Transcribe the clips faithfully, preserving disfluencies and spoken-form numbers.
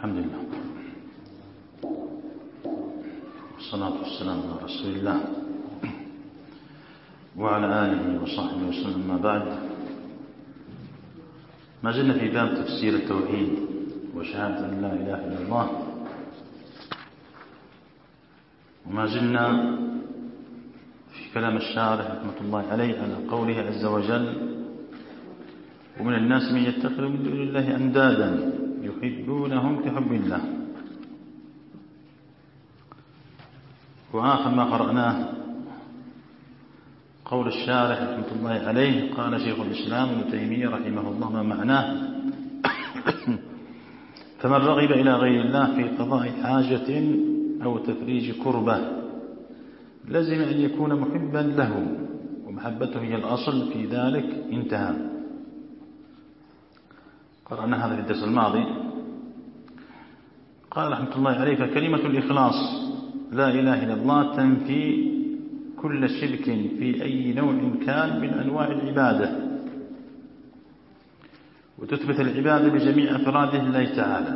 الحمد لله والصلاة والسلام على رسول الله وعلى آله وصحبه وسلم. ما بعد، ما زلنا في باب تفسير التوحيد وشهادة أن لا إله إلا الله، وما زلنا في كلام الشارح رحمة الله عليه على قوله عز وجل: ومن الناس من يتخذ من دون الله أندادا يحبونهم كحب الله. وآخر ما قرأناه قول الشارح رحمة الله عليه: قال شيخ الإسلام ابن تيمية رحمه الله: ما معناه؟ فمن رغب إلى غير الله في قضاء حاجة أو تفريج كربة لزم أن يكون محبا له، ومحبته هي الأصل في ذلك. انتهى. قرأنا هذا في الدرس الماضي. قال رحمة الله عليه: فكلمة الإخلاص لا إله إلا الله تنفي كل شرك في أي نوع كان من أنواع العبادة، وتثبت العبادة بجميع أفراده لله تعالى.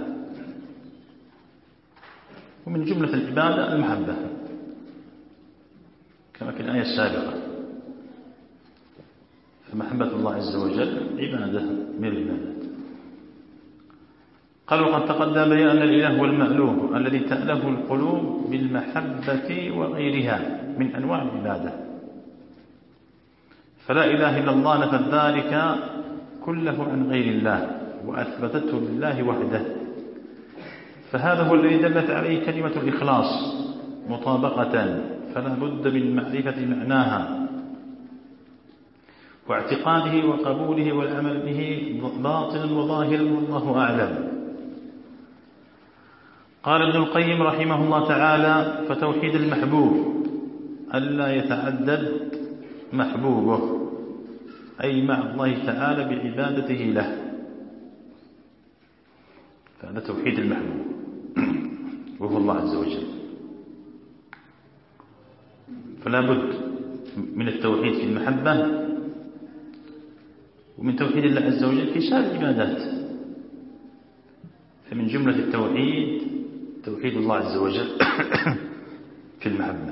ومن جملة العبادة المحبة كما في الآية السابقة، فمحبة الله عز وجل عبادة من العبادات. قال: وقد تقدم بيان أن الإله هو المألوه الذي تأله القلوب بالمحبة وغيرها من أنواع العبادة، فلا إله إلا الله نفت ذلك كله عن غير الله وأثبتته لله وحده، فهذا هو الذي دلت عليه كلمة الإخلاص مطابقة، فلا بد من معرفة معناها واعتقاده وقبوله والعمل به باطنا وظاهرا، والله أعلم. قال ابن القيم رحمه الله تعالى: فتوحيد المحبوب ألا يتعدد محبوبه، أي مع الله تعالى بعبادته له، فهذا توحيد المحبوب وهو الله عز وجل. فلا بد من التوحيد في المحبة ومن توحيد الله عز وجل في سائر العبادات. فمن جملة التوحيد توحيد الله عز وجل في المحبة.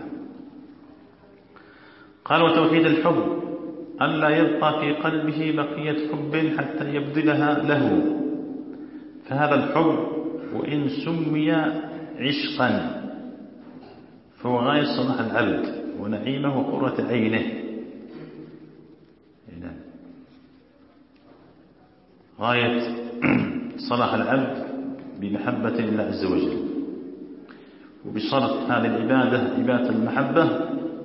قال: وتوحيد الحب ألا يبقى في قلبه بقية حب حتى يبذلها له، فهذا الحب وإن سمي عشقا فهو غاية صلاح العبد ونعيمه وقرة عينه. غاية صلاح العبد بمحبة الله عز وجل، وبصرف هذه العبادة عبادة المحبة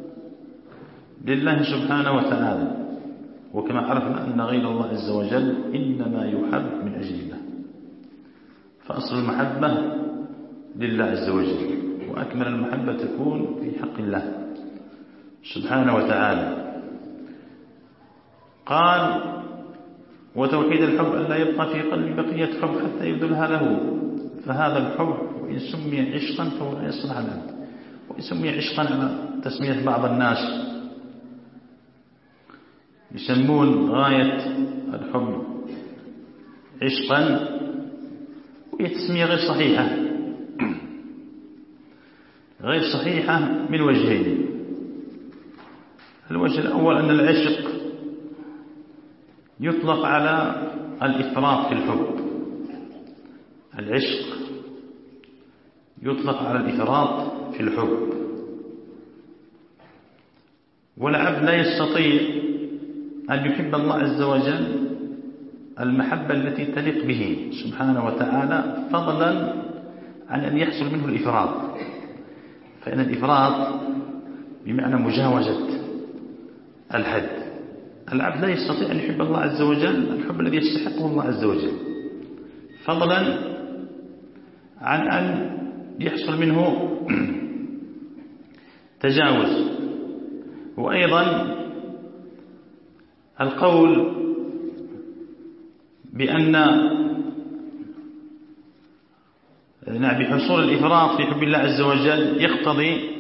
لله سبحانه وتعالى، وكما عرفنا أن غير الله عز وجل إنما يحب من أجل الله، فأصل المحبة لله عز وجل، وأكمل المحبة تكون في حق الله سبحانه وتعالى. قال: وتوحيد الحب أن لا يبقى في قلب بقية حب حتى يبذلها له، فهذا الحب وإن سمي عشقا فهو لا يصلح العبد. وإن سمي عشقا على تسمية بعض الناس يسمون غاية الحب عشقا، وهي تسمية غير صحيحة غير صحيحة من وجهين. الوجه الأول أن العشق يطلق على الإفراط في الحب، العشق يطلق على الإفراط في الحب، والعبد لا يستطيع أن يحب الله عز وجل المحبة التي تليق به سبحانه وتعالى، فضلا عن أن يحصل منه الإفراط، فإن الإفراط بمعنى مجاوزة الحد. العبد لا يستطيع أن يحب الله عز وجل الحب الذي يستحقه الله عز وجل، فضلا عن أن يحصل منه تجاوز. وأيضا القول بأن بحصول الإفراط في حب الله عز وجل يقتضي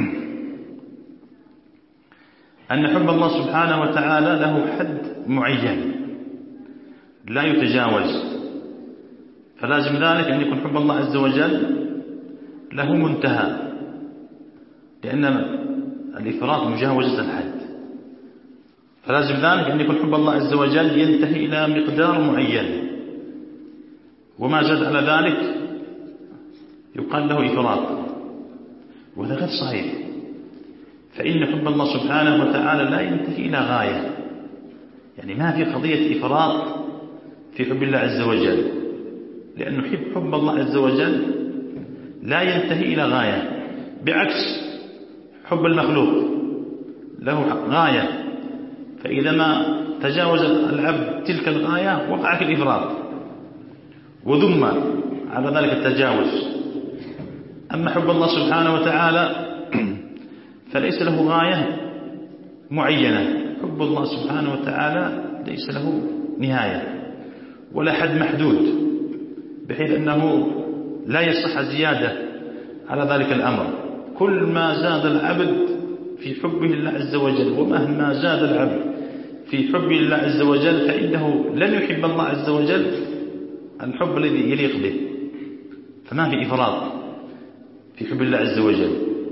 أن حب الله سبحانه وتعالى له حد معين لا يتجاوز، فلازم ذلك أن يكون حب الله عز وجل له منتهى، لأن الإفراط مجاوزة الحد، فلازم ذلك أن يكون حب الله عز وجل ينتهي إلى مقدار معين، وما زاد على ذلك يقال له إفراط، وهذا غير صحيح. فإن حب الله سبحانه وتعالى لا ينتهي إلى غاية، يعني ما في قضية إفراط في حب الله عز وجل، لأنه حب حب الله عز وجل لا ينتهي إلى غاية، بعكس حب المخلوق له غاية، فإذا ما تجاوز العبد تلك الغاية وقع في الإفراط وذم على ذلك التجاوز. أما حب الله سبحانه وتعالى فليس له غاية معينة، حب الله سبحانه وتعالى ليس له نهاية ولا حد محدود، بحيث أنه لا يصح زيادة على ذلك الأمر. كل ما زاد العبد في حبه لله عز وجل، ومهما زاد العبد في حبه لله عز وجل، فإنه لن يحب الله عز وجل الحب الذي يليق به، فما في إفراط في حب الله عز وجل،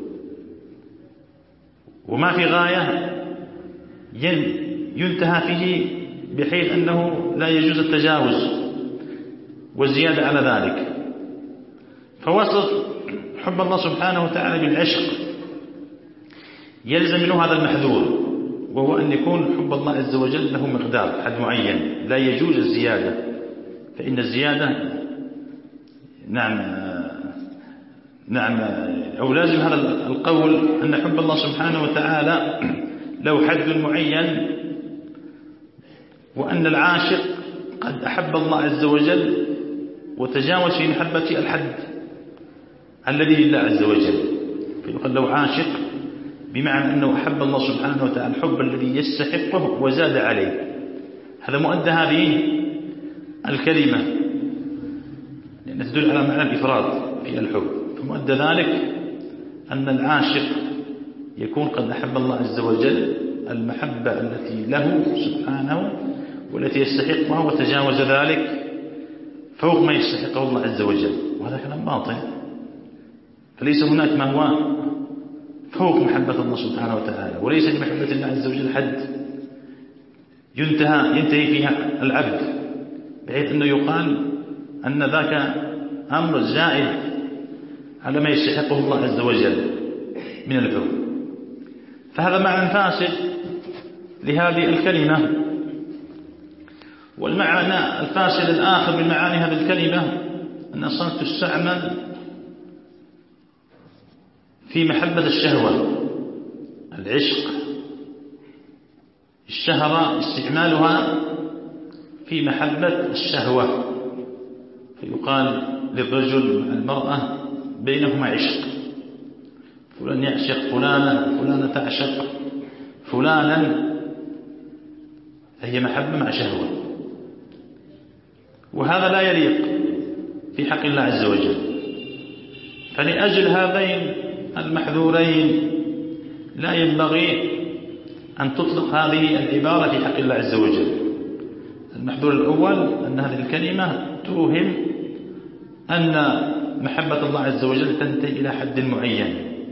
وما في غاية ينتهى فيه بحيث أنه لا يجوز التجاوز والزيادة على ذلك. فوصف حب الله سبحانه وتعالى بالعشق يلزم منه هذا المحذور، وهو أن يكون حب الله عز وجل له مقدار حد معين، لا يجوز الزيادة، فإن الزيادة نعم نعم أو لازم هذا القول أن حب الله سبحانه وتعالى له حد معين، وأن العاشق قد أحب الله عز وجل وتجاوز في محبة الحد الذي لله عز وجل، فيقال له عاشق بمعنى أنه أحب الله سبحانه وتعالى الحب الذي يستحقه وزاد عليه. هذا مؤدى هذه الكلمة، لأنها تدل على معنى الإفراد في الحب، فمؤدى ذلك أن العاشق يكون قد أحب الله عز وجل المحبة التي له سبحانه والتي يستحقها، وتجاوز ذلك فوق ما يستحقه الله عز وجل، وهذا كلام باطل. فليس هناك ما هو فوق محبة الله سبحانه وتعالى، وليس لمحبة الله عز وجل حد ينتهى ينتهي فيها العبد بحيث أنه يقال أن ذاك أمر زائد على ما يستحقه الله عز وجل من الحب. فهذا معنى فاسد لهذه الكلمة. والمعنى الفاسد الآخر من معاني هذه الكلمة أن أصلا تستعمل في محبة الشهوة، العشق الشهرة استعمالها في محبة الشهوة، فيقال للرجل مع المرأة بينهما عشق، فلان يعشق فلانة، فلانة تعشق فلانا، فهي محبة مع شهوة، وهذا لا يليق في حق الله عز وجل. فلأجل هذين المحذورين لا ينبغي أن تطلق هذه العبارة في حق الله عز وجل. المحذور الأول أن هذه الكلمة توهم أن محبة الله عز وجل تنتهي إلى حد معين،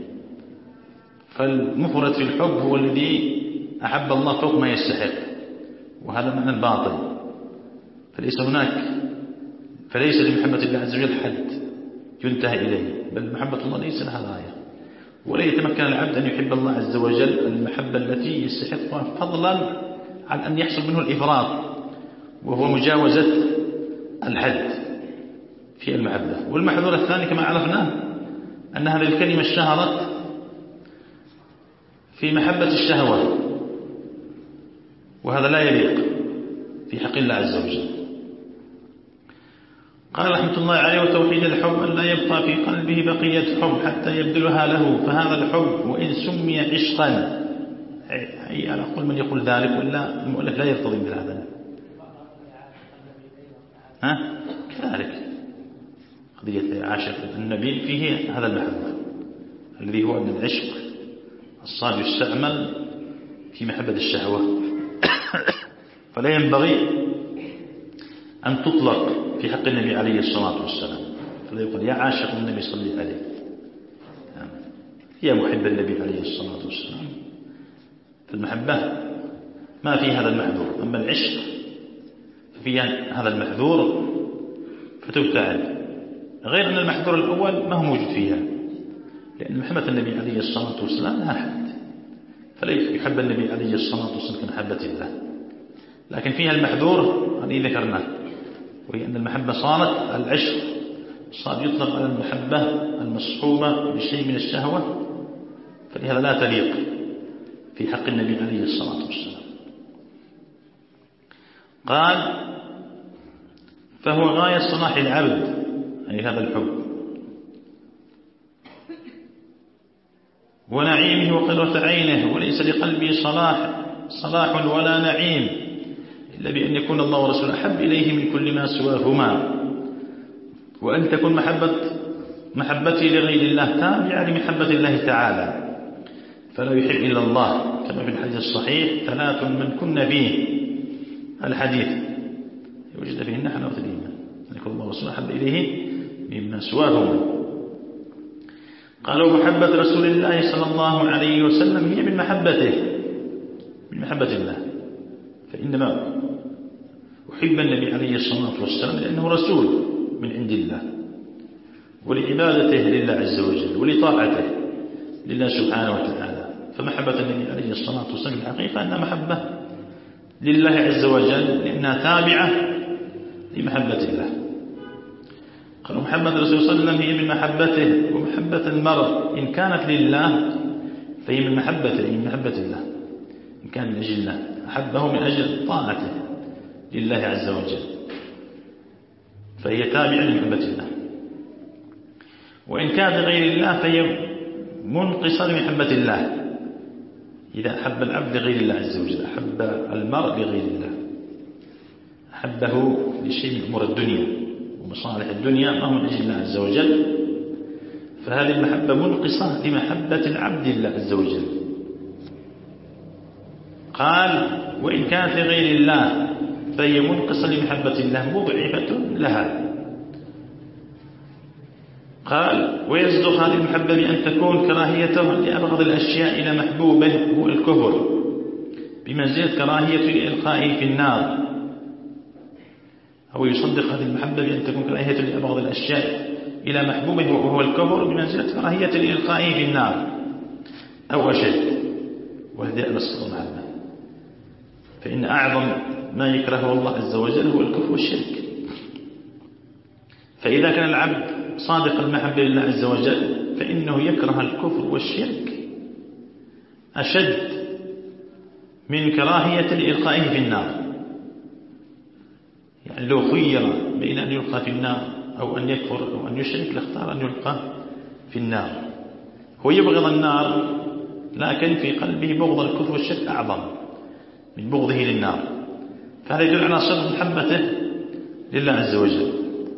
فالمفرد في الحب هو الذي أحب الله فوق ما يستحق، وهذا معنى الباطل. فليس هناك فليس لمحبة الله عز وجل حد ينتهي إليه، بل محبة الله ليس لها غاية، ولا يتمكن العبد أن يحب الله عز وجل المحبة التي يستحقها فضلا عن أن يحصل منه الإفراط وهو مجاوزة الحد في المحبة. والمحذور الثاني كما عرفنا أن هذه الكلمة اشتهرت في محبة الشهوة، وهذا لا يليق في حق الله عز وجل. قال رحمة الله عليه: وتوحيد الحب أن لا يبقى في قلبه بقية حب حتى يبذلها له، فهذا الحب وإن سمي عشقا، أي على قول من يقول ذلك، ولا المؤلف لا يرتضي بهذا. ها كذلك قضية عاشق النبي فيه هذا المحبة الذي هو أن العشق الصاد يستعمل في محبة الشهوة، فلا ينبغي أن تطلق في حق النبي عليه الصلاة والسلام، فلا يقول يا عاشق النبي صلى عليه، يا محب النبي عليه الصلاة والسلام. فالمحبة ما في هذا المحذور، أما العشق ففي هذا المحذور فتبتعد، غير أن المحذور الأول ما هو موجود فيها، لأن محبة النبي عليه الصلاة والسلام لها حد، فلا يحب النبي عليه الصلاة والسلام كمحبة الله. لكن فيها المحذور الذي ذكرناه، وهي أن المحبة صارت العشق، صار يطلق على المحبة المصحوبة بشيء من الشهوة، فلهذا لا تليق في حق النبي عليه الصلاة والسلام. قال فهو غاية صلاح العبد، أي هذا الحب، ونعيمه وقرة عينه، وليس لقلبه صلاح صلاح ولا نعيم إلا بأن يكون الله ورسوله أحب إليه من كل ما سواهما، وأن تكون محبة محبتي لغير الله تابعة لمحبة الله تعالى، فلا يحب إلا الله، كما في الحديث الصحيح ثلاث من كن فيه الحديث يوجد فيهن حلاوة الإيمان، أن يكون الله ورسوله أحب إليه مما سواهما. قالوا محبة رسول الله صلى الله عليه وسلم هي من محبته، من محبة الله، فإنما أحب النبي عليه الصلاة والسلام لأنه رسول من عند الله، ولعبادته لله عز وجل، ولطاعته لله سبحانه وتعالى. فمحبة النبي عليه الصلاة والسلام الحقيقة أنها محبة لله عز وجل، لأنها تابعة لمحبة الله. قالوا محبة الرسول صلى الله عليه وسلم هي من محبته، ومحبة المرء إن كانت لله فهي من محبته، من محبة الله، إن كان من أجل الله أحبه من أجل طاعته لله عز وجل، فهي تابعة لمحبة الله. وإن كانت لغير الله فهي منقصة لمحبة الله، إذا أحب العبد لغير الله عز وجل، أحب المرء لغير الله، أحبه لشيء من أمور الدنيا ومصالح الدنيا ما هو من أجل الله عز وجل، فهذه المحبة منقصة لمحبة العبد لله عز وجل. قال وإن كانت لغير الله فهي منقصة لمحبة الله مضعفة لها. قال ويصدق هذه المحبة بأن تكون كراهيته لأبغض الأشياء إلى محبوبه هو الكفر، بمنزلة كراهية إلقائه في النار، أو يصدق هذه المحبة بأن تكون كراهية لأبغض الأشياء إلى محبوبه وهو الكفر، بمنزلة كراهية إلقائه في النار أو أشد، وهذه أبسط المحبة. فإن أعظم ما يكرهه الله عز وجل هو الكفر والشرك. فإذا كان العبد صادق المحبة لله عز وجل فإنه يكره الكفر والشرك أشد من كراهية إلقائه في النار. يعني لو خير بين أن يلقى في النار أو أن يكفر أو أن يشرك لاختار أن يلقى في النار. هو يبغض النار لكن في قلبه بغض الكفر والشرك أعظم من بغضه للنار، فهذا يدل على صدق محبته لله عز وجل.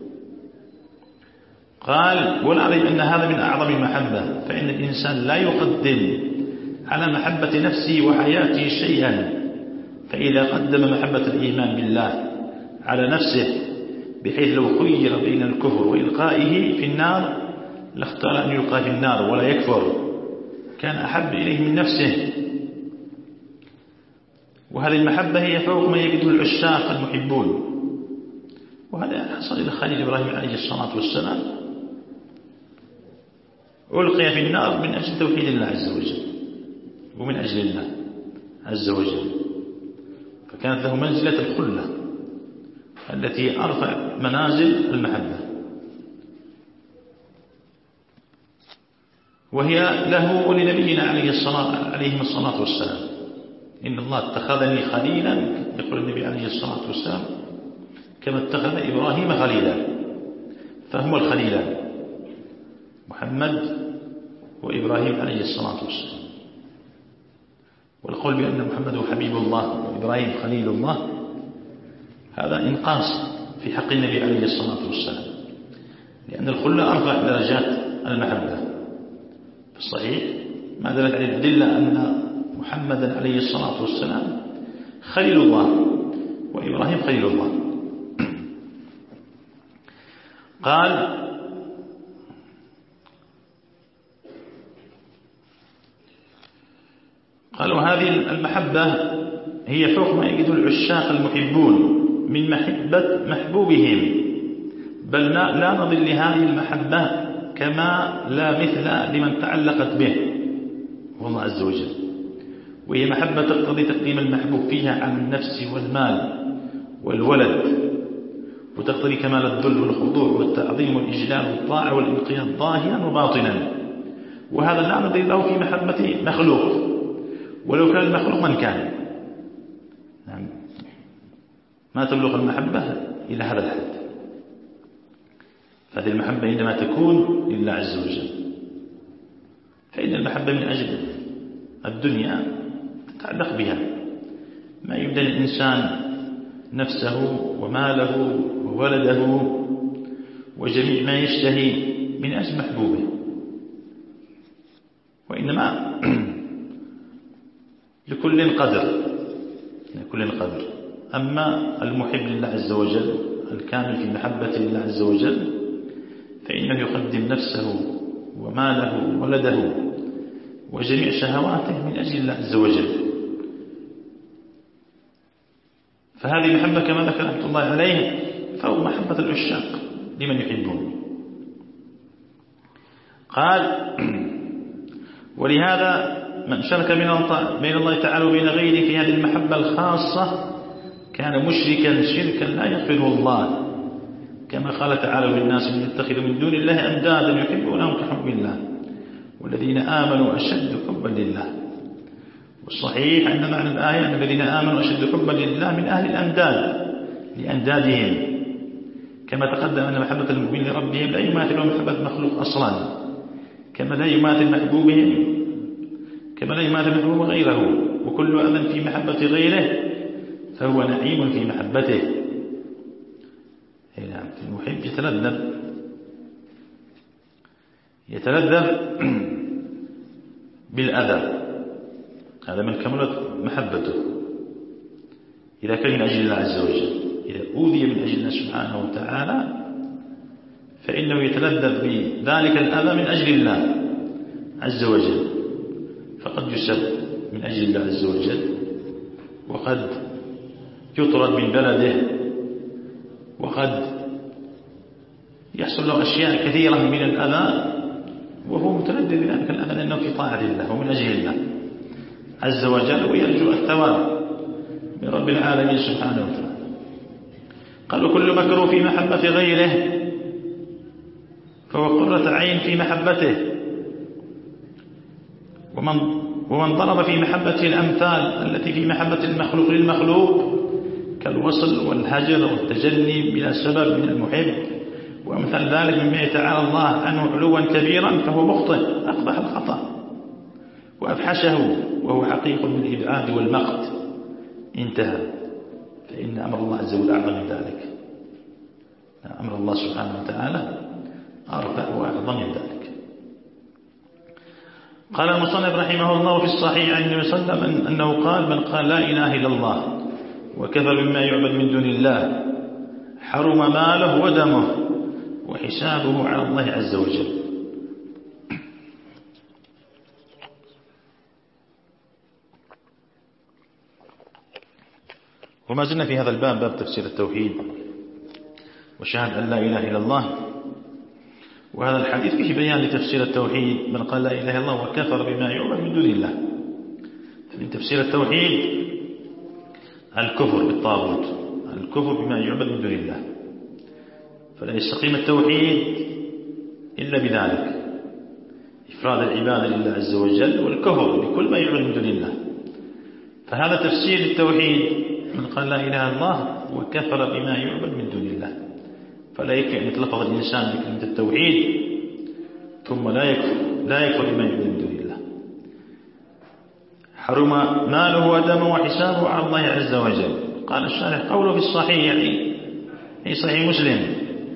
قال ونعلم أن هذا من أعظم المحبة، فإن الإنسان لا يقدم على محبة نفسه وحياته شيئا، فإذا قدم محبة الإيمان بالله على نفسه بحيث لو خير بين الكفر وإلقائه في النار لاختار أن يلقى في النار ولا يكفر، كان أحب إليه من نفسه. وهذه المحبة هي فوق ما يجده العشاق المحبون، وهذا حصل إلى خليل إبراهيم عليه الصلاة والسلام، ألقي في النار من أجل توحيد الله عز وجل ومن أجل الله عز وجل، فكانت له منزلة الخلة التي أرفع منازل المحبة، وهي له ولنبينا عليه الصلاة عليهم الصلاة والسلام. إن الله اتخذني خليلا، يقول النبي عليه الصلاة والسلام، كما اتخذ إبراهيم خليلا، فهم الخليلان محمد وإبراهيم عليه الصلاة والسلام. والقول بأن محمد هو حبيب الله وإبراهيم خليل الله هذا إنقاص في حق النبي عليه الصلاة والسلام، لأن الخلة أرفع درجات المحبة. في الصحيح ما دلت عليه الأدلة أن محمدا عليه الصلاة والسلام خليل الله وإبراهيم خليل الله. قال قال وهذه المحبة هي فوق ما يجد العشاق المحبون من محبة محبوبهم، بل لا نظل لهذه المحبة كما لا مثل لمن تعلقت به والله عز وجل، وهي محبة تقتضي تقديم المحبوب فيها عن النفس والمال والولد، وتقتضي كمال الذل والخضوع والتعظيم والإجلال والطاعة والانقياد ظاهرا وباطنا، وهذا لا نظل له في محبة مخلوق ولو كان المخلوق من كان. نعم، ما تبلغ المحبة إلى هذا الحد. فهذه المحبة عندما تكون لله عز وجل، فإن المحبة من أجل الدنيا تتعلق بها، ما يبدأ الإنسان نفسه وماله وولده وجميع ما يشتهي من أجل محبوبه، وإنما لكل قدر لكل قدر. أما المحب لله عز وجل الكامل في محبة لله عز وجل فإنه يقدم نفسه وماله وولده وجميع شهواته من أجل الله عز وجل. فهذه محبة كما ذكر رحمة الله عليه فهو محبة العشاق لمن يحبون. قال ولهذا من شرك بين الله تعالى وبين غيره في هذه المحبة الخاصة كان مشركا شركا لا يغفره الله، كما قال تعالى والناس من يتخذ من دون الله أندادا يحبونهم كحب الله والذين آمنوا أشد حبا لله. والصحيح أن معنى الآية أن الذين آمنوا أشد حبا لله من أهل الأنداد لأندادهم، كما تقدم أن محبة المؤمن لربهم لا يماثل محبة مخلوق أصلا، كما لا يماثل محبوبهم كما لا يماثل محبوب غيره، وكل أذن في محبة غيره فهو نعيم في محبته. نعم، المحب يتلذذ يتلذذ بالأذى، هذا من كملت محبته إذا كان من أجل الله عز وجل. إذا أوذي من أجل الله سبحانه وتعالى فإنه يتلذذ بذلك الأذى من أجل الله عز وجل، فقد يسب من أجل الله عز وجل، وقد يطرد من بلده، وقد يحصل له أشياء كثيرة من الأذى وهو متلذذ بذلك الأذى لأنه في طاعة الله ومن أجل الله عز وجل، ويرجو الثواب من رب العالمين سبحانه وتعالى. قال وكل مكروه في محبة غيره فهو قرة عين في محبته، ومن ومن ضرب في محبته الأمثال التي في محبة المخلوق للمخلوق كالوصل والهجر والتجني بلا سبب من المحب وأمثال ذلك مما يتعالى الله عنه علوا كبيرا فهو مخطئ أقبح الخطأ وأفحشه، وهو حقيق بالإبعاد والمقت. انتهى. فإن أمر الله عز وجل أعظم من ذلك، أمر الله سبحانه وتعالى أرفع وأعظم من ذلك. قال المصنف رحمه الله في الصحيح عن النبي صلى الله عليه وسلم أنه قال من قال لا إله إلا الله وكفر بما يعبد من دون الله حرم ماله ودمه وحسابه على الله عز وجل. وما زلنا في هذا الباب، باب تفسير التوحيد وشهادة أن لا إله إلا الله، وهذا الحديث فيه بيان لتفسير التوحيد من قال لا إله إلا الله وكفر بما يعبد من دون الله. فمن تفسير التوحيد الكفر بالطاغوت، الكفر بما يعبد من دون الله، فلا يستقيم التوحيد إلا بذلك، إفراد العبادة لله عز وجل والكفر بكل ما يعبد من دون الله. فهذا تفسير التوحيد من قال لا إله إلا الله وكفر بما يعبد من دون الله. فلا يكفي أن يتلفظ الإنسان بكلمة التوحيد ثم لا يكفر لا يكفر بما يعبد من دون الله. حرم ماله ودمه وحسابه على الله عز وجل. قال الشارح قوله في الصحيح يعني في صحيح مسلم،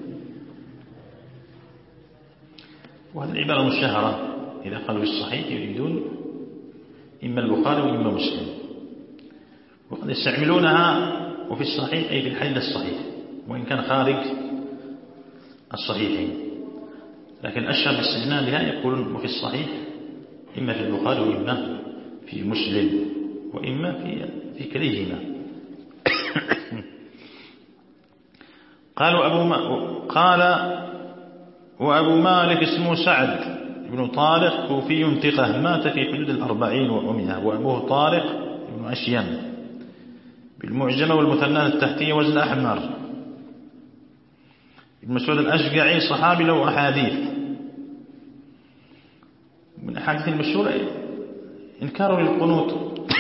وهذه العبارة مشهرة إذا قالوا في الصحيح يريدون إما البخاري وإما مسلم، وقد يستعملونها وفي الصحيح أي في الحديث الصحيح وإن كان خارج الصحيحين، لكن أشهر باستثناء لها يقولون وفي الصحيح إما في البخاري وإما في مسلم وإما في في كليهما. قالوا أبو ما قال وأبو مالك اسمه سعد بن طارق كوفي ثقة مات في حدود الأربعين وأمئة، وأبوه طارق بن أشيم بالمعجمة والمثنى التحتية وزن أحمر. ابن مسعود الأشجعي صحابي له أحاديث، من أحاديث المشهورة إنكاره للقنوط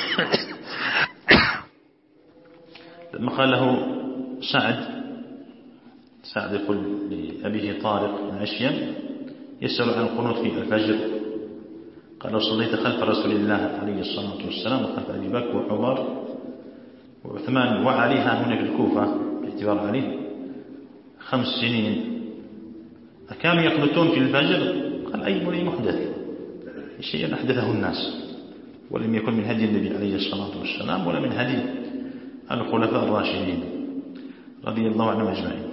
لما قال له سعد سعد يقول لأبيه طارق بن أشيم يسأل عن القنوط في الفجر، قال صليت خلف رسول الله عليه الصلاة والسلام وخلف أبي بكر وعمر وعثمان وعليها هنا في الكوفة باعتبار عليه خمس سنين أكانوا يقنطون في الفجر. قال أي بني محدث، شيئا أحدثه الناس ولم يكن من هدي النبي عليه الصلاة والسلام ولا من هدي الخلفاء الراشدين رضي الله عنهم أجمعين.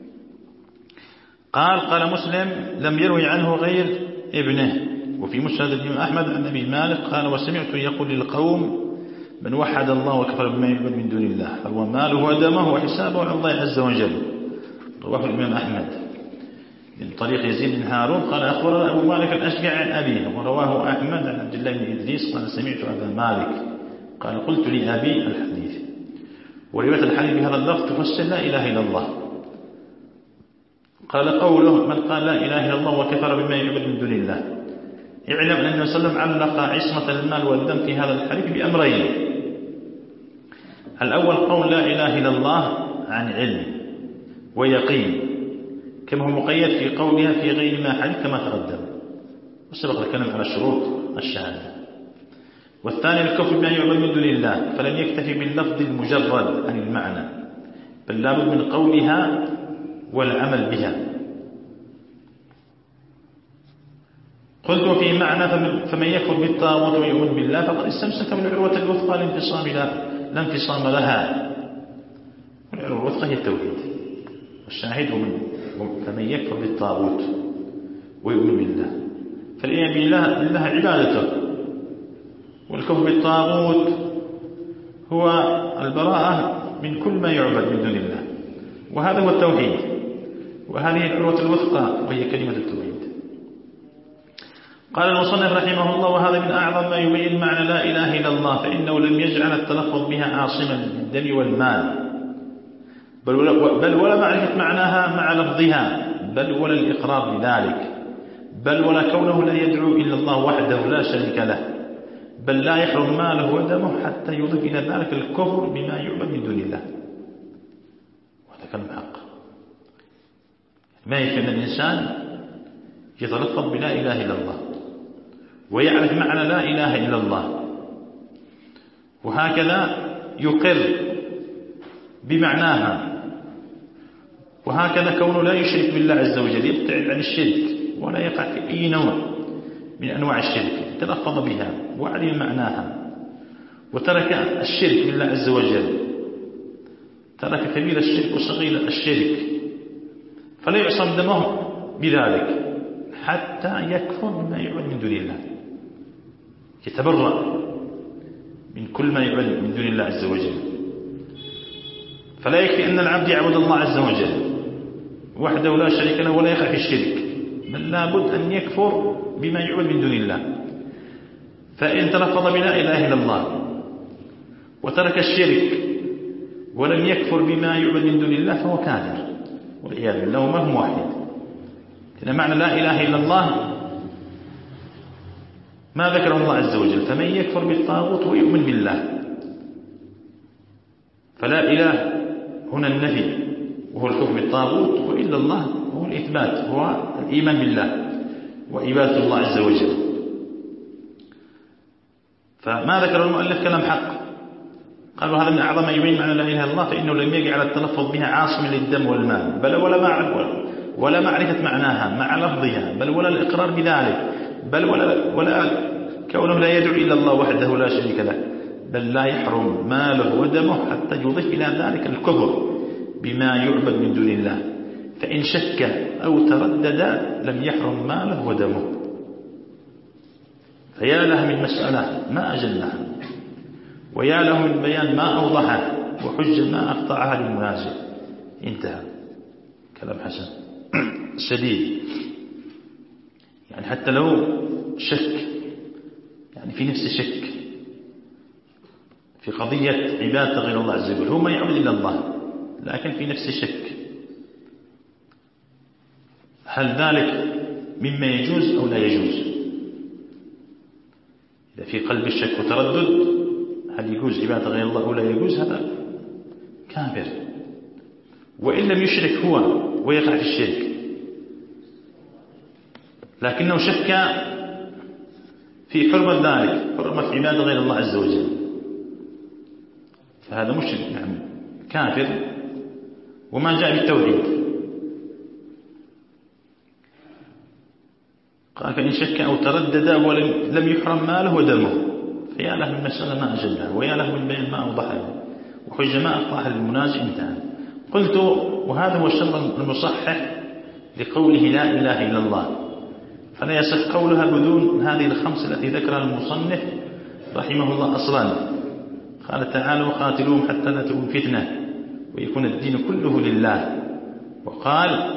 قال قال مسلم لم يروي عنه غير ابنه. وفي مسند الإمام أحمد عن أبي مالك قال وسمعت يقول للقوم من وحد الله وكفر بما يعبد من دون الله فهو ماله ودمه وحسابه على الله عز وجل. رواه الإمام أحمد من طريق يزيد بن هارون قال أخبرنا أبو مالك الأشجع عن أبيه، ورواه أحمد عن عبد الله بن إدريس قال سمعت أبا مالك قال قلت لأبي الحديث. ورواية الحديث بهذا اللفظ تفسر لا إله إلا الله. قال قوله من قال لا إله إلا الله وكفر بما يعبد من دون الله، اعلم أن النبي صلى الله عليه وسلم علق عصمة المال والدم في هذا الحديث بأمرين. الأول قول لا إله إلا الله عن علم ويقين كما هو مقيد في قولها في غير ما حديث كما تقدم وسبق الكلام على شروط الشهادة. والثاني الكفر بما يعبد من دون الله، فلم يكتفي باللفظ المجرد عن المعنى بل لابد من قولها والعمل بها. قلت في معنى فمن يكفر بالطاغوت ويؤمن بالله فقد استمسك بالعروة الوثقى لانفصام لا انفصام لها، والعروة الوثقى هي التوحيد. والشاهد من فمن يكفر بالطاغوت ويؤمن بالله، فالإيمان بالله بالله عبادته، والكفر بالطاغوت هو البراءة من كل ما يعبد من دون الله، وهذا هو التوحيد، وهذه العروة الوثقى وهي كلمة التوحيد. قال المصنف رحمه الله وهذا من أعظم ما يبين معنى لا إله إلا الله، فإنه لم يجعل التلفظ بها عاصما للدم والمال بل ولا, بل ولا معرفة معناها مع لفظها، بل ولا الإقرار بذلك، بل ولا كونه لا يدعو إلا الله وحده لا شريك له، بل لا يحرم ماله ودمه حتى يضيف إلى ذلك الكفر بما يعبد من دون الله. وهذا كلام حق. ما يكفي أن الإنسان يتلفظ بلا إله إلا الله ويعرف معنى لا إله إلا الله، وهكذا يقر بمعناها، وهكذا كونه لا يشرك بالله عز وجل، يبتعد عن الشرك ولا يقع في أي نوع من أنواع الشرك، تلفظ بها وعلم معناها وترك الشرك بالله عز وجل، ترك كبير الشرك وصغير الشرك، فلا يعصم دمه بذلك حتى يكفر بما يعبد من دون الله، يتبرأ من كل ما يعبد من دون الله عز وجل. فلا يكفي أن العبد يعبد الله عز وجل وحده لا شريك له ولا يقع في الشرك، بل لابد أن يكفر بما يعبد من دون الله. فإن تلفظ بلا إله إلا الله وترك الشرك ولم يكفر بما يعبد من دون الله فهو كافر والعياذ بالله، ما هو واحد. لأن معنى لا إله إلا الله ما ذكره الله عز وجل، فمن يكفر بالطاغوت ويؤمن بالله، فلا إله هنا النفي وهو الكفر بالطاغوت، وإلا الله هو الإثبات هو الإيمان بالله وعبادة الله عز وجل. فما ذكر المؤلف كلام حق، قالوا هذا من أعظم ما يبين معنى لا إله إلا الله، فإنه لم يجعل التلفظ بها عاصما للدم والمال، بل ولا معرفة ولا معرفة معناها مع لفظها، بل ولا الإقرار بذلك، بل ولا, ولا كونه لا يدعو إلا الله وحده لا شريك له، بل لا يحرم ماله ودمه حتى يضيف إلى ذلك الكفر بما يعبد من دون الله. فإن شك أو تردد لم يحرم ماله ودمه. فيا له من مسألة ما أجلها، ويا له من بيان ما أوضحه، وحجة ما أقطعها للمنازع. انتهى. كلام حسن سديد. يعني حتى لو شك، يعني في نفس شك في قضية عبادة غير الله عز وجل، هو ما يعبد إلا الله لكن في نفس شك، هل ذلك مما يجوز أو لا يجوز؟ إذا في قلب الشك وتردد هل يجوز عبادة غير الله أو لا يجوز، هذا كافر. وإن لم يشرك هو ويقع في الشرك، لكنه شك في حرمة ذلك، حرمة عبادة غير الله عز وجل، فهذا مشرك، نعم كافر وما جاء بالتوحيد. قال فإن شك أو تردد ولم يحرم ماله ودمه، فيا له من مسألة ما أجلها، ويا له من بيان ما أوضحه، وحجة ما أقطعها للمنازع. انتهى. قلت وهذا هو الشرط المصحح لقوله لا إله إلا الله، فلا يصح قولها بدون هذه الخمس التي ذكرها المصنف رحمه الله أصلا. قال تعالى وقاتلوهم حتى لا تكون فتنة ويكون الدين كله لله. وقال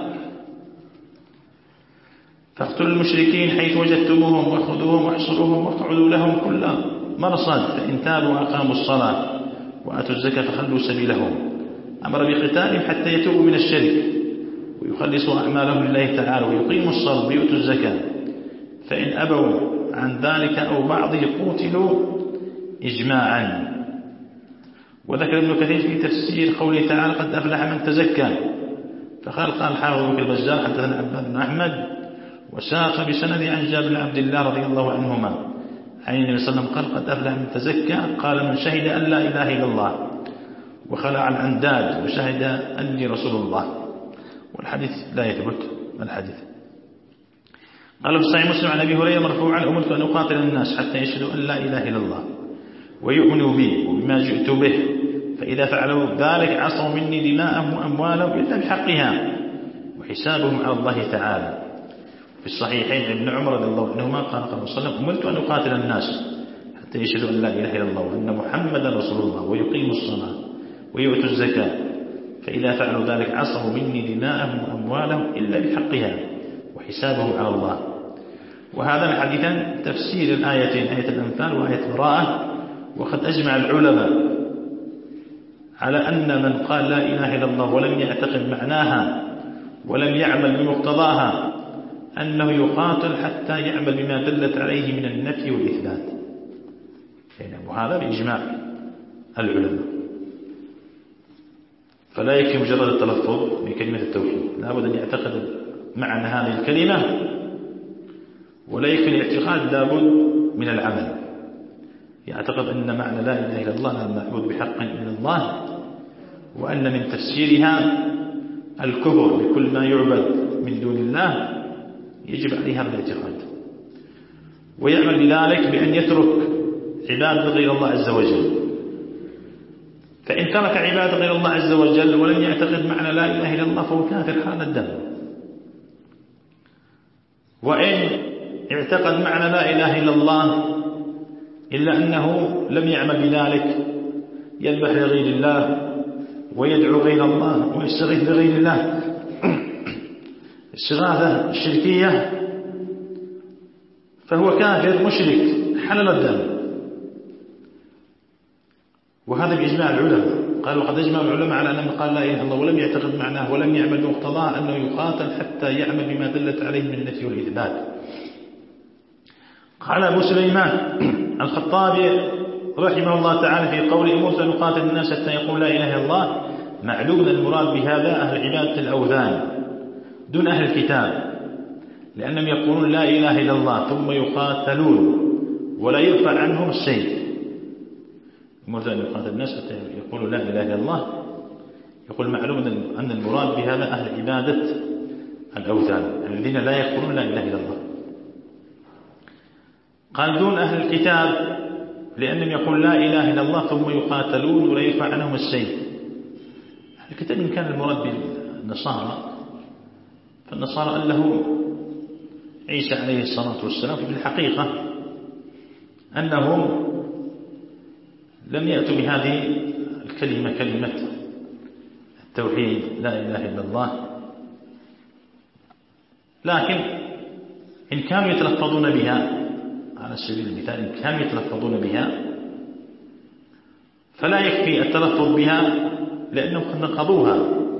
فاقتلوا المشركين حيث وجدتموهم وخذوهم واحصروهم واقعدوا لهم كل مرصد، فإن تابوا وأقاموا الصلاة وآتوا الزكاة فخلوا سبيلهم. أمر بقتالهم حتى يتوبوا من الشرك ويخلصوا أعمالهم لله تعالى ويقيموا الصلاة ويؤتوا الزكاة، فإن أبوا عن ذلك أو بعضه قوتلوا إجماعا. وذكر ابن كثير في تفسير قوله تعالى قد أفلح من تزكى، فقال قال الحافظ بن البزار حدثنا عباد بن أحمد وساق بسند عن جابر بن عبد الله رضي الله عنهما عن النبي صلى الله عليه وسلم قال قد أفلح من تزكى، قال من شهد أن لا إله إلا الله وخلع الأنداد وشهد أني رسول الله. والحديث لا يثبت. ما الحديث؟ قال في صحيح مسلم عن أبي هريرة مرفوعا أمرت أن أقاتل الناس حتى يشهدوا أن لا إله إلا الله ويؤمنوا بي وبما جئت به، فإذا فعلوا ذلك عصوا مني دماءهم وأموالهم إلا بحقها وحسابهم على الله تعالى. في الصحيحين عن ابن عمر رضي الله عنهما قال قال صلى الله عليه وسلم أمرت أن أقاتل الناس حتى يشهدوا أن لا إله إلا الله وأن محمدا رسول الله ويقيموا الصلاة ويؤتوا الزكاة، فإذا فعلوا ذلك عصوا مني دماءهم وأموالهم إلا بحقها وحسابهم على الله. وهذا الحديثان تفسير الآيتين، آية الأنفال وآية براءة. وقد أجمع العلماء على أن من قال لا إله إلا الله ولم يعتقد معناها ولم يعمل بمقتضاها أنه يقاتل حتى يعمل بما دلت عليه من النفي والإثبات. وهذا بإجماع العلماء. فلا يكفي مجرد التلفظ بكلمة التوحيد، لا بد أن يعتقد معنى هذه الكلمة، ولا يكفي الاعتقاد، لا بد من العمل. يعتقد أن معنى لا إله إلا الله لا معبود بحق إلا الله، وأن من تفسيرها الكفر بكل ما يعبد من دون الله، يجب عليه هذا الاعتقاد. ويعمل بذلك بأن يترك عبادة غير الله عز وجل. فإن ترك عبادة غير الله عز وجل ولم يعتقد معنى لا إله إلا الله فهو كافر حال الدم. وإن اعتقد معنى لا إله إلا الله إلا أنه لم يعمل بذلك، يذبح لغير الله ويدعو غير الله ويستغيث بغير الله الشغاثة الشركية، فهو كافر مشرك حلل الدم. وهذا بإجماع العلماء. قالوا قد أجمع العلماء على أن من قال لا إله إلا الله ولم يعتقد معناه ولم يعمل بمقتضاه أنه يقاتل حتى يعمل بما دلت عليه من النفي والإثبات. قال أبو سليمان الخطابي رحمه الله تعالى في قول أمرت أن أقاتل الناس حتى يقول لا إله إلا الله، معلوم المراد بهذا أهل عبادة الأوثان دون أهل الكتاب، لأنهم يقولون لا إله إلا الله ثم يقاتلون ولا يرفع عنهم السيف. أمرت أن يقاتل الناس حتى يقولوا لا إله إلا الله، يقول معلوم أن المراد بهذا أهل عبادة الأوثان الذين لا يقولون لا إله إلا الله. قال دون أهل الكتاب لأنهم يقول لا إله إلا الله ثم يقاتلون ولا يرفع عنهم السيف. أهل الكتاب إن كان المراد بالنصارى فالنصارى قال له عيسى عليه الصلاة والسلام في الحقيقة أنهم لم يأتوا بهذه الكلمة كلمة التوحيد لا إله إلا الله، لكن إن كانوا يتلفظون بها على سبيل المثال إن كانوا يتلفظون بها فلا يكفي التلفظ بها، لأنهم قد نقضوها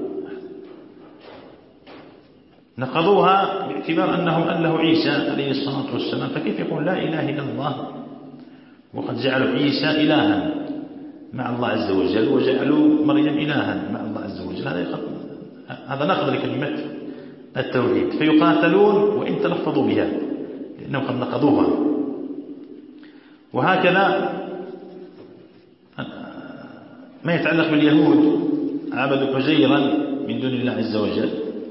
نقضوها باعتبار أنهم قال له عيسى عليه الصلاة والسلام، فكيف يقول لا إله إلا الله وقد جعلوا عيسى إلها مع الله عز وجل وجعلوا مريم إلها مع الله عز وجل؟ هذا هذا نقض لكلمة التوحيد، فيقاتلون وإن تلفظوا بها لأنهم قد نقضوها. وهكذا ما يتعلق باليهود عبدوا عزيرا من دون الله عز وجل،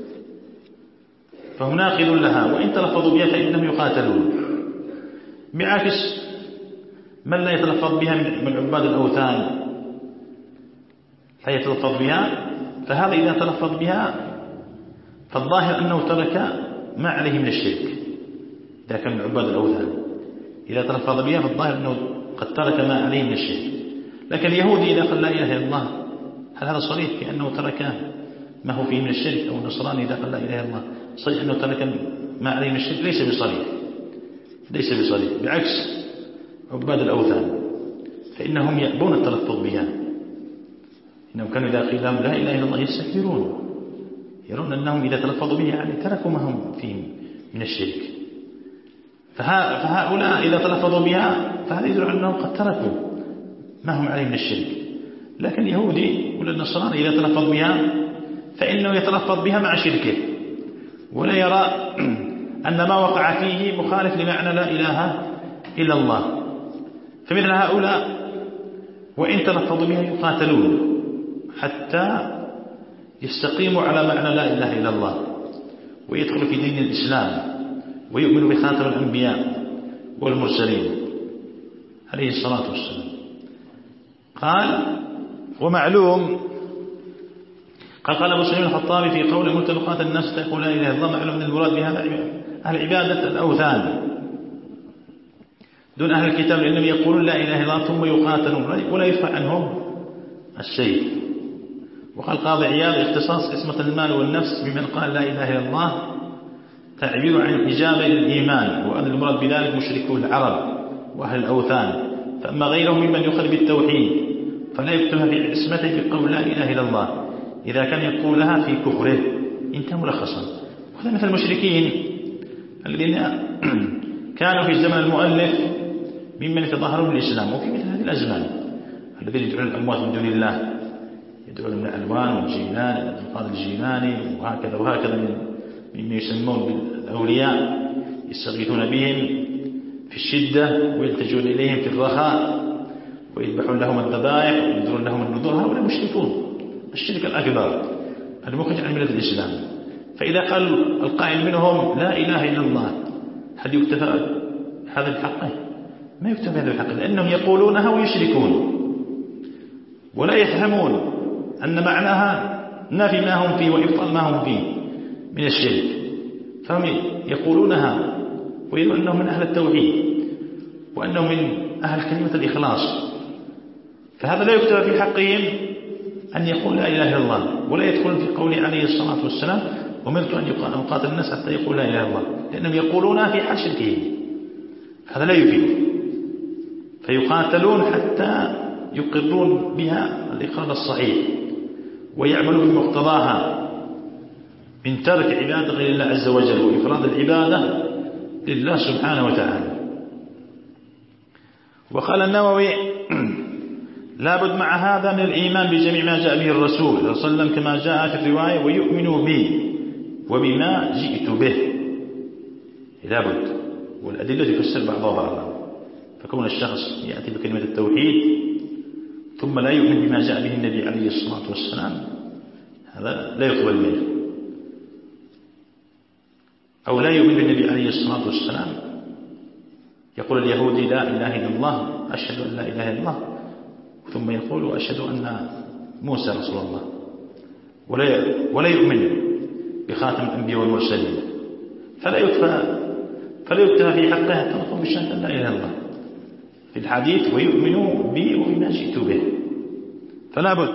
فهم ناقض لها وإن تلفظوا بها فإنهم يقاتلون، بعكس من لا يتلفظ بها من عباد الأوثان لا يتلفظ بها، فهذا إذا تلفظ بها فالظاهر أنه ترك ما عليه من الشرك إذا كان من عباد الأوثان، إذا تلفظ بها فالظاهر أنه قد ترك ما عليه من الشرك. لكن اليهودي إذا قال لا إله إلا الله هل هذا صريح في أنه ترك ما هو فيه من الشرك؟ أو النصراني إذا قال لا إله إلا الله صريح أنه ترك ما عليه من الشرك؟ ليس بصريح ليس بصريح بعكس عباد الأوثان فإنهم يأبون التلفظ بها، إنهم كانوا إذا قيل لهم لا إله إلا الله يستكبرون، يرون أنهم إذا تلفظوا بها يعني تركوا ما هم فيه من الشرك. فهؤلاء إذا تلفظوا بها فهذا يدل أنهم قد تركوا ما هم عليه من الشرك. لكن اليهودي ولا النصراني إذا تلفظ بها فإنه يتلفظ بها مع شركه ولا يرى أن ما وقع فيه مخالف لمعنى لا إله إلا الله. فمثل هؤلاء وإن تلفظوا بها يقاتلون حتى يستقيموا على معنى لا إله إلا الله ويدخلوا في دين الإسلام ويؤمنوا بخاتم الأنبياء والمرسلين عليه الصلاة والسلام. قال ومعلوم قال قال أبو سليم الخطابي في قول أمرت بقاتل الناس تقول لا إله إلا الله، معلوم من المراد بها أهل عبادة الأوثان دون أهل الكتاب لأنهم يقولون لا إله إلا الله ثم يقاتلون ولا يدفع عنهم السيف. وقال قاضي عياض اختصاص عصمة المال والنفس بمن قال لا إله إلا الله تعبير عن الإجابة إلى الإيمان، وأن المراد بذلك مشركو العرب وأهل الأوثان، فأما غيرهم ممن يخرب التوحيد فلا يكتبها في عصمته بقول لا إله إلا الله إذا كان يقولها في كفره. انتهى ملخصا. وهذا مثل المشركين الذين كانوا في زمن المؤلف ممن يتظاهرون بالإسلام، وفي مثل هذه الأزمان الذين يدعون الأموات من دون الله، يدعون من الألوان والجيلان القاضي الجيلاني وهكذا وهكذا من ممن يسمون بالأولياء، يستغيثون بهم في الشدة ويلتجون إليهم في الرخاء ويذبحون لهم الذبائح وينذرون لهم النذور. هؤلاء مشركون الشرك الأكبر المخرج عن ملة الإسلام. فإذا قال القائل منهم لا إله إلا الله هل يكتفى هذا بحقه؟ ما يكتفى هذا بحقه، لأنهم يقولونها ويشركون ولا يفهمون أن معناها نافي ما هم فيه وإبطال ما هم فيه من الشرك، فهم يقولونها ويقولون أنهم من أهل التوحيد وأنهم من أهل كلمة الإخلاص. فهذا لا يكتفى في حقهم أن يقول لا إله إلا الله، ولا يدخل في قوله عليه الصلاة والسلام أمرت أن يقاتل الناس حتى يقول لا إله إلا الله، لأنهم يقولونها في حال شركهم. هذا لا يفيد، فيقاتلون حتى يقرون بها الإقرار الصحيح ويعملوا بمقتضاها من ترك عبادة غير الله عز وجل وإفراد العبادة لله سبحانه وتعالى. وقال النووي لابد مع هذا من الإيمان بجميع ما جاء به الرسول صلى الله عليه وسلم كما جاء في الرواية ويؤمنوا به وبما جئت به، لابد، والأدلة تفسر بعضها بعضا. فكون الشخص يأتي بكلمة التوحيد ثم لا يؤمن بما جاء به النبي عليه الصلاة والسلام هذا لا يقبل منه، أو لا يؤمن بالنبي عليه الصلاة والسلام. يقول اليهودي لا إله إلا الله أشهد أن لا إله إلا الله ثم يقول أشهد أن موسى رسول الله، ولا ولا يؤمن بخاتم الأنبياء والمرسلين، فلا يكفى فلا يكتفى في حقه حتى نقول بشهادة لا إله إلا الله في الحديث ويؤمنوا بي وبما جئت به. فلا بد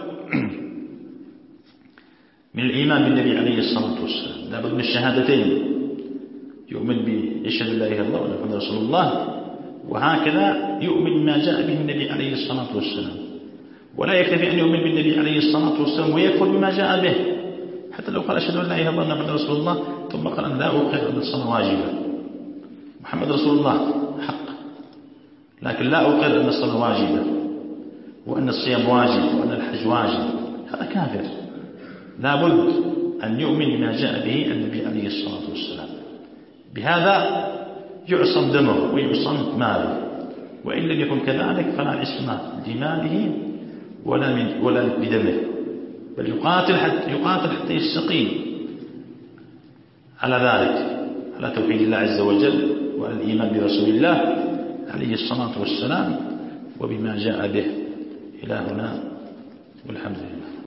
من الإيمان بالنبي عليه الصلاة والسلام، لا بد من الشهادتين، يؤمن بيشهد لا إله إلا الله وأن محمد رسول الله، وهكذا يؤمن ما جاء به النبي عليه الصلاة والسلام. ولا يكتفي أن يؤمن بالنبي عليه الصلاة والسلام ويكفر بما جاء به، حتى لو قال أشهد أن لا إله إلا الله وأن محمد رسول الله ثم قال أن لا أقر أن الصلاة واجبة، محمد رسول الله حق، لكن لا أقر أن الصلاة واجبة وأن الصيام واجب وأن الحج واجب، هذا كافر. لا بد أن يؤمن بما جاء به النبي عليه الصلاة والسلام، بهذا يعصم دمه ويعصم ماله، وإن لم يكن كذلك فلا عصمة لماله ولا من ولا بدمه، بل يقاتل حتى يقاتل حتى يستقيم على ذلك، على توحيد الله عز وجل وعلى الإيمان برسول الله عليه الصلاة والسلام وبما جاء به. إلى هنا والحمد لله.